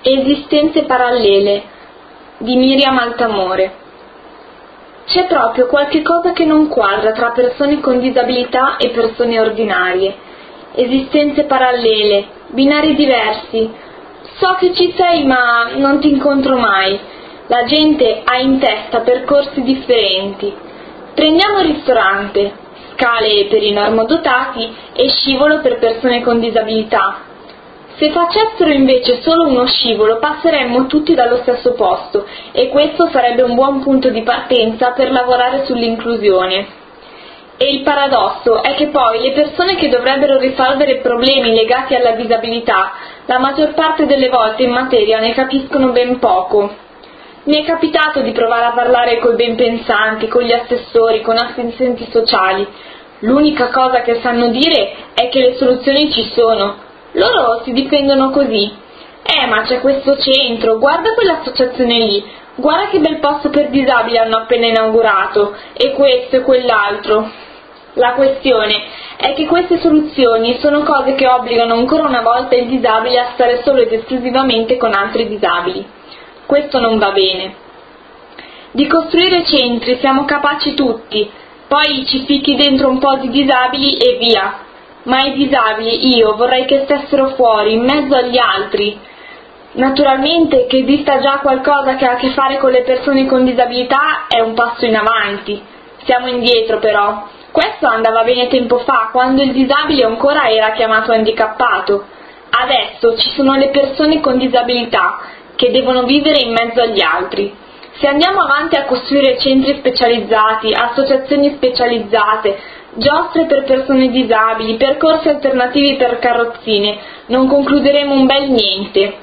Esistenze parallele di Miriam Altamore. C'è proprio qualche cosa che non quadra tra persone con disabilità e persone ordinarie. Esistenze parallele, binari diversi. So che ci sei ma non ti incontro mai. La gente ha in testa percorsi differenti. Prendiamo il ristorante, scale per i normodotati e scivolo per persone con disabilità. Se facessero invece solo uno scivolo passeremmo tutti dallo stesso posto e questo sarebbe un buon punto di partenza per lavorare sull'inclusione. E il paradosso è che poi le persone che dovrebbero risolvere problemi legati alla disabilità la maggior parte delle volte in materia ne capiscono ben poco. Mi è capitato di provare a parlare coi benpensanti, con gli assessori, con assistenti sociali. L'unica cosa che sanno dire è che le soluzioni ci sono. Loro si difendono così. Ma c'è questo centro, guarda quell'associazione lì, guarda che bel posto per disabili hanno appena inaugurato, e questo e quell'altro. La questione è che queste soluzioni sono cose che obbligano ancora una volta il disabile a stare solo ed esclusivamente con altri disabili. Questo non va bene. Di costruire centri siamo capaci tutti, poi ci ficchi dentro un po' di disabili e via. Ma i disabili io vorrei che stessero fuori, in mezzo agli altri. Naturalmente che esista già qualcosa che ha a che fare con le persone con disabilità è un passo in avanti. Siamo indietro però. Questo andava bene tempo fa, quando il disabile ancora era chiamato handicappato. Adesso ci sono le persone con disabilità che devono vivere in mezzo agli altri. Se andiamo avanti a costruire centri specializzati, associazioni specializzate, giostre per persone disabili, percorsi alternativi per carrozzine, non concluderemo un bel niente.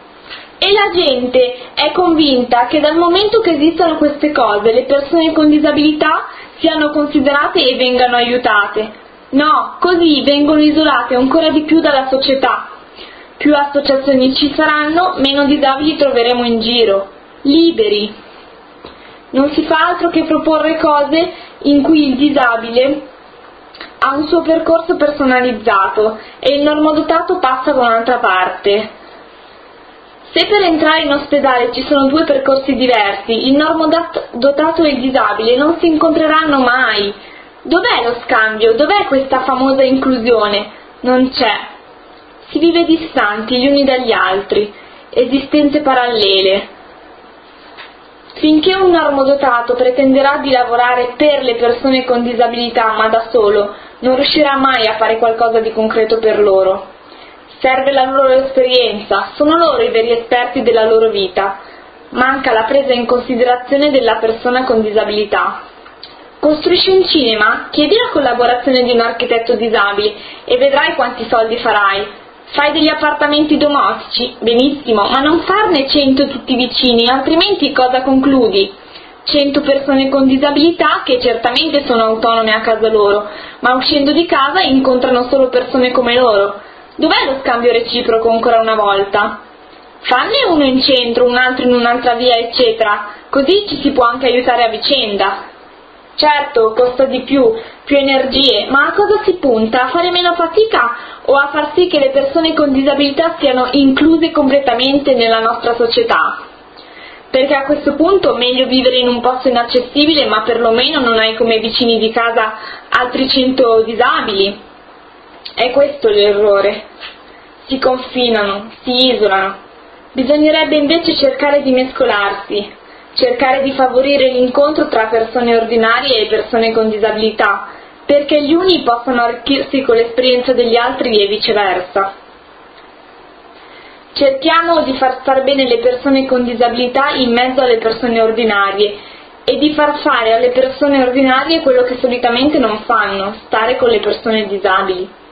E la gente è convinta che dal momento che esistono queste cose le persone con disabilità siano considerate e vengano aiutate. No, così vengono isolate ancora di più dalla società. Più associazioni ci saranno, meno disabili troveremo in giro. Liberi. Non si fa altro che proporre cose in cui il disabile ha un suo percorso personalizzato e il normodotato passa da un'altra parte. Se per entrare in ospedale ci sono due percorsi diversi, il normodotato e il disabile non si incontreranno mai. Dov'è lo scambio? Dov'è questa famosa inclusione? Non c'è. Si vive distanti gli uni dagli altri, esistenze parallele. Finché un normodotato pretenderà di lavorare per le persone con disabilità ma da solo, non riuscirà mai a fare qualcosa di concreto per loro. Serve la loro esperienza, sono loro i veri esperti della loro vita. Manca la presa in considerazione della persona con disabilità. Costruisci un cinema? Chiedi la collaborazione di un architetto disabile e vedrai quanti soldi farai. Fai degli appartamenti domotici? Benissimo, ma non farne 100 tutti vicini, altrimenti cosa concludi? 100 persone con disabilità che certamente sono autonome a casa loro, ma uscendo di casa incontrano solo persone come loro. Dov'è lo scambio reciproco ancora una volta? Fanne uno in centro, un altro in un'altra via, eccetera, così ci si può anche aiutare a vicenda. Certo, costa di più energie, ma a cosa si punta? A fare meno fatica o a far sì che le persone con disabilità siano incluse completamente nella nostra società? Perché a questo punto meglio vivere in un posto inaccessibile, ma perlomeno non hai come vicini di casa altri 100 disabili. È questo l'errore. Si confinano, si isolano. Bisognerebbe invece cercare di mescolarsi, cercare di favorire l'incontro tra persone ordinarie e persone con disabilità, perché gli uni possano arricchirsi con l'esperienza degli altri e viceversa. Cerchiamo di far star bene le persone con disabilità in mezzo alle persone ordinarie e di far fare alle persone ordinarie quello che solitamente non fanno, stare con le persone disabili.